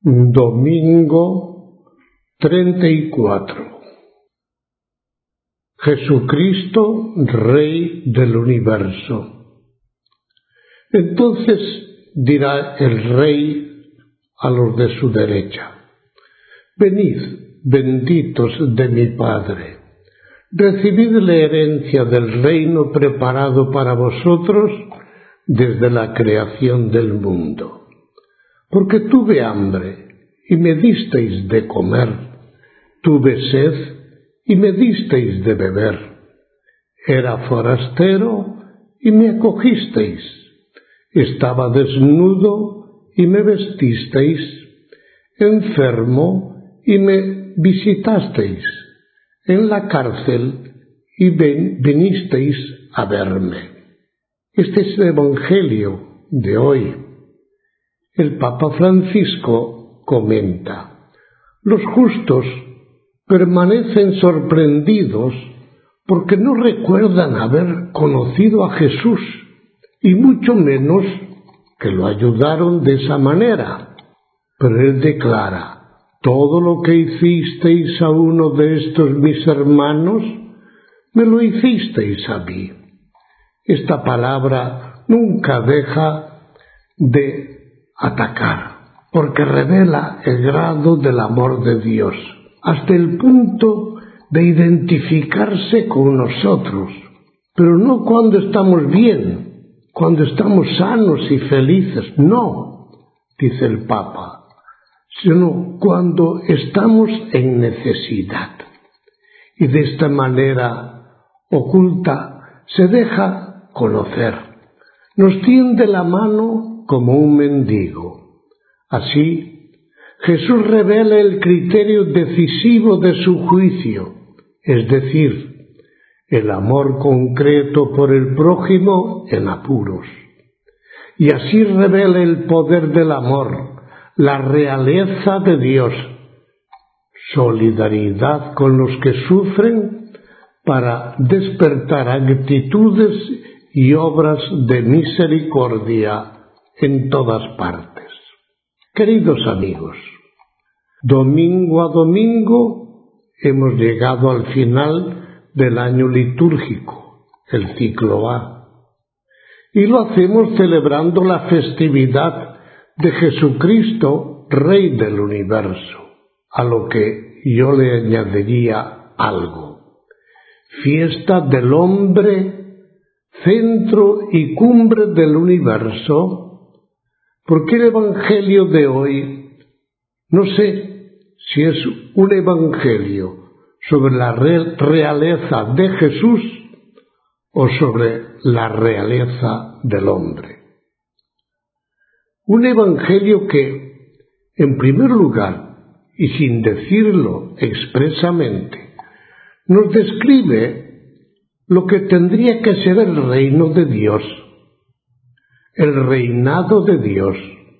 Domingo 34. Jesucristo, Rey del universo. Entonces dirá el Rey a los de su derecha: venid, benditos de mi Padre, recibid la herencia del reino preparado para vosotros desde la creación del mundo. Porque tuve hambre y me disteis de comer, tuve sed y me disteis de beber, era forastero y me acogisteis, estaba desnudo y me vestisteis, enfermo y me visitasteis, en la cárcel y vinisteis a verme. Este es el Evangelio de hoy. El Papa Francisco comenta: los justos permanecen sorprendidos porque no recuerdan haber conocido a Jesús y mucho menos que lo ayudaron de esa manera. Pero él declara: todo lo que hicisteis a uno de estos mis hermanos, me lo hicisteis a mí. Esta palabra nunca deja de atacar, porque revela el grado del amor de Dios, hasta el punto de identificarse con nosotros, pero no cuando estamos bien, cuando estamos sanos y felices, no, dice el Papa, sino cuando estamos en necesidad. Y de esta manera oculta se deja conocer, nos tiende la mano como un mendigo. Así, Jesús revela el criterio decisivo de su juicio, es decir, el amor concreto por el prójimo en apuros. Y así revela el poder del amor, la realeza de Dios, solidaridad con los que sufren para despertar actitudes y obras de misericordia en todas partes. Queridos amigos, domingo a domingo hemos llegado al final del año litúrgico, el ciclo A, y lo hacemos celebrando la festividad de Jesucristo, Rey del universo, a lo que yo le añadiría algo: fiesta del hombre, centro y cumbre del universo. Porque el Evangelio de hoy, no sé si es un Evangelio sobre la realeza de Jesús o sobre la realeza del hombre. Un Evangelio que, en primer lugar, y sin decirlo expresamente, nos describe lo que tendría que ser el reino de Dios, el reinado de Dios,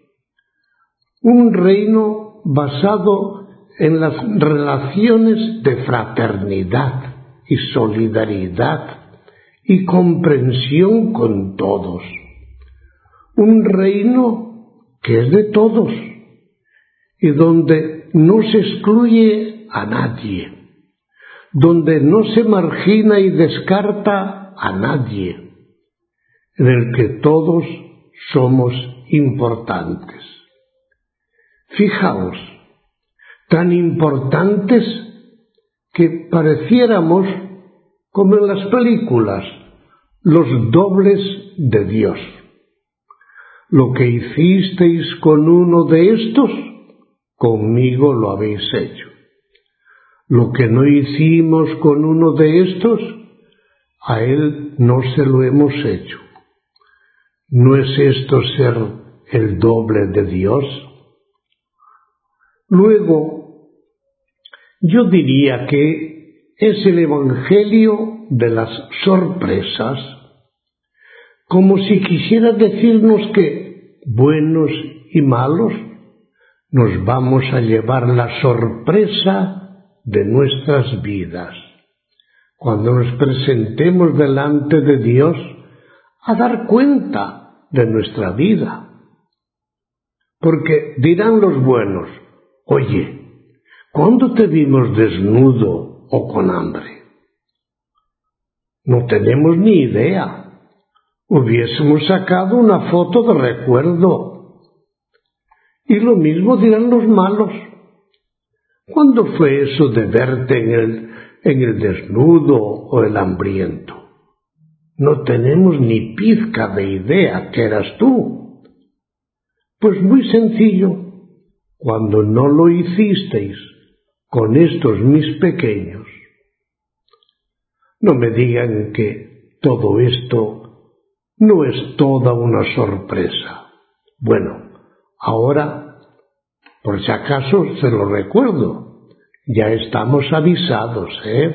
un reino basado en las relaciones de fraternidad y solidaridad y comprensión con todos, un reino que es de todos y donde no se excluye a nadie, donde no se margina y descarta a nadie, en el que todos somos importantes. Fijaos, tan importantes que pareciéramos, como en las películas, los dobles de Dios. Lo que hicisteis con uno de estos, conmigo lo habéis hecho. Lo que no hicimos con uno de estos, a él no se lo hemos hecho. ¿No es esto ser el doble de Dios? Luego, yo diría que es el Evangelio de las sorpresas, como si quisiera decirnos que, buenos y malos, nos vamos a llevar la sorpresa de nuestras vidas, cuando nos presentemos delante de Dios a dar cuenta de nuestra vida. Porque dirán los buenos: oye, ¿cuándo te vimos desnudo o con hambre? No tenemos ni idea. Hubiésemos sacado una foto de recuerdo. Y lo mismo dirán los malos. ¿Cuándo fue eso de verte en el desnudo o el hambriento? No tenemos ni pizca de idea que eras tú. Pues muy sencillo, cuando no lo hicisteis con estos mis pequeños. No me digan que todo esto no es toda una sorpresa. Bueno, ahora, por si acaso se lo recuerdo, ya estamos avisados,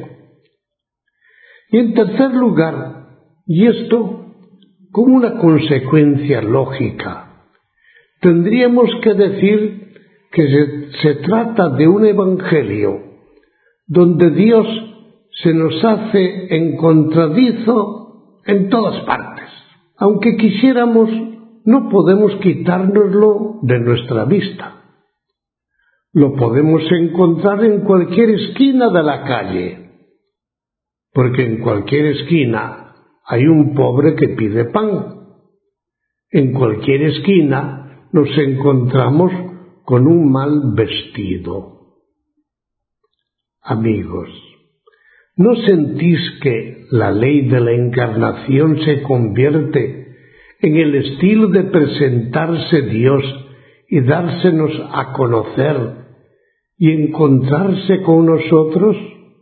Y en tercer lugar, y esto como una consecuencia lógica, tendríamos que decir que se trata de un evangelio donde Dios se nos hace encontradizo en todas partes. Aunque quisiéramos, no podemos quitárnoslo de nuestra vista. Lo podemos encontrar en cualquier esquina de la calle, porque en cualquier esquina hay un pobre que pide pan. En cualquier esquina nos encontramos con un mal vestido. Amigos, ¿no sentís que la ley de la encarnación se convierte en el estilo de presentarse Dios y dársenos a conocer y encontrarse con nosotros?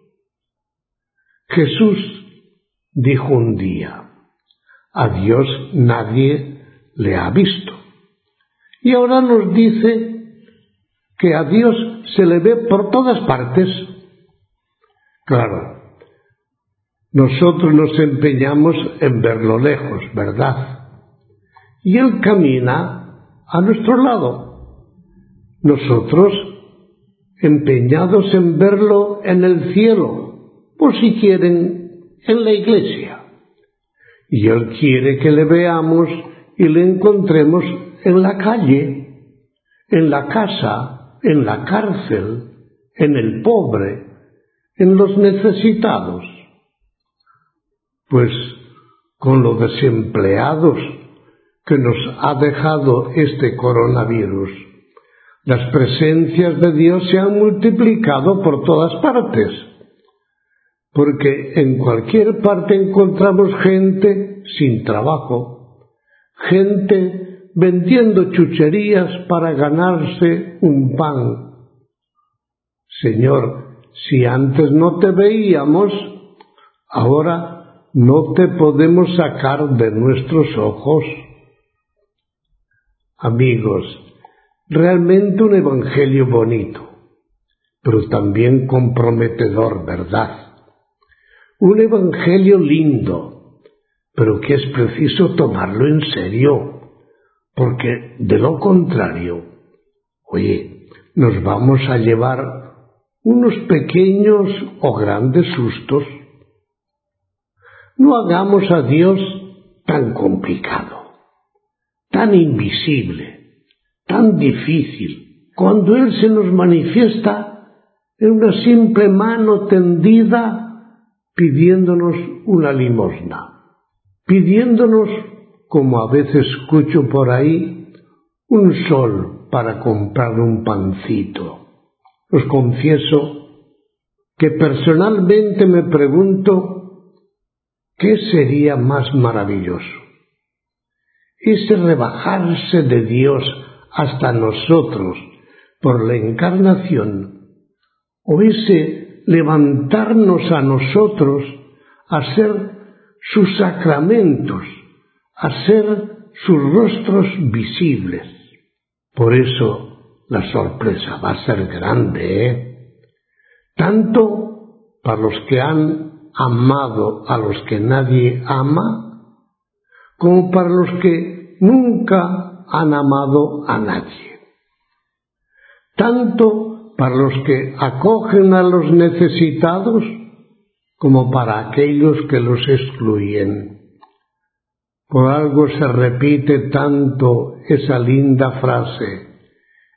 Jesús dijo un día: a Dios nadie le ha visto. Y ahora nos dice que a Dios se le ve por todas partes. Claro, nosotros nos empeñamos en verlo lejos, ¿verdad? Y Él camina a nuestro lado. Nosotros empeñados en verlo en el cielo, o si quieren, en la iglesia. Y Él quiere que le veamos y le encontremos en la calle, en la casa, en la cárcel, en el pobre, en los necesitados. Pues con lo desempleados que nos ha dejado este coronavirus, las presencias de Dios se han multiplicado por todas partes, porque en cualquier parte encontramos gente sin trabajo, gente vendiendo chucherías para ganarse un pan. Señor, si antes no te veíamos, ahora no te podemos sacar de nuestros ojos. Amigos, realmente un evangelio bonito, pero también comprometedor, ¿verdad? Un evangelio lindo, pero que es preciso tomarlo en serio, porque de lo contrario, nos vamos a llevar unos pequeños o grandes sustos. No hagamos a Dios tan complicado, tan invisible, tan difícil, cuando Él se nos manifiesta en una simple mano tendida pidiéndonos una limosna, pidiéndonos, como a veces escucho por ahí, un sol para comprar un pancito. Os confieso que personalmente me pregunto qué sería más maravilloso: ese rebajarse de Dios hasta nosotros por la encarnación, o ese levantarnos a nosotros a ser sus sacramentos, a ser sus rostros visibles. Por eso la sorpresa va a ser grande, tanto para los que han amado a los que nadie ama, como para los que nunca han amado a nadie. Tanto para los que acogen a los necesitados, como para aquellos que los excluyen. Por algo se repite tanto esa linda frase: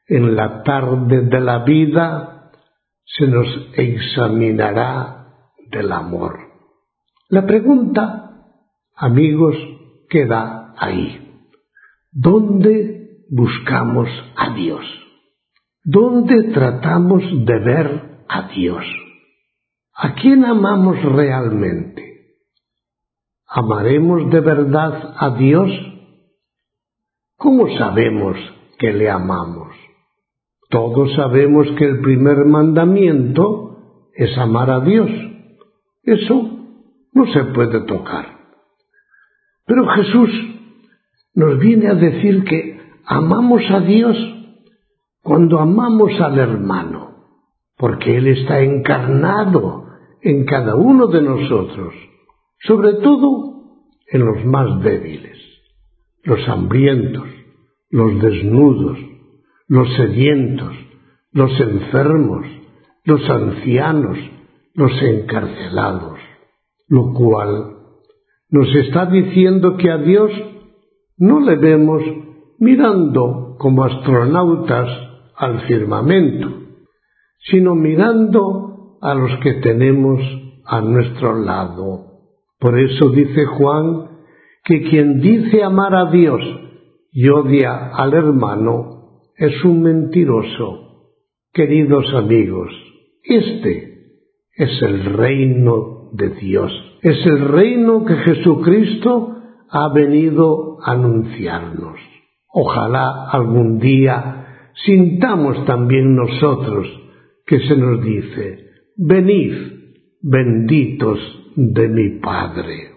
En la tarde de la vida se nos examinará del amor. La pregunta, amigos, queda ahí. ¿Dónde buscamos a Dios? ¿Dónde tratamos de ver a Dios? ¿A quién amamos realmente? ¿Amaremos de verdad a Dios? ¿Cómo sabemos que le amamos? Todos sabemos que el primer mandamiento es amar a Dios. Eso no se puede tocar. Pero Jesús nos viene a decir que amamos a Dios cuando amamos al hermano, porque Él está encarnado en cada uno de nosotros, sobre todo en los más débiles, los hambrientos, los desnudos, los sedientos, los enfermos, los ancianos, los encarcelados, lo cual nos está diciendo que a Dios no le vemos mirando como astronautas al firmamento, sino mirando a los que tenemos a nuestro lado. Por eso dice Juan que quien dice amar a Dios y odia al hermano es un mentiroso. Queridos amigos, este es el reino de Dios. Es el reino que Jesucristo ha venido a anunciarnos. Ojalá algún día sintamos también nosotros que se nos dice: venid, benditos de mi Padre.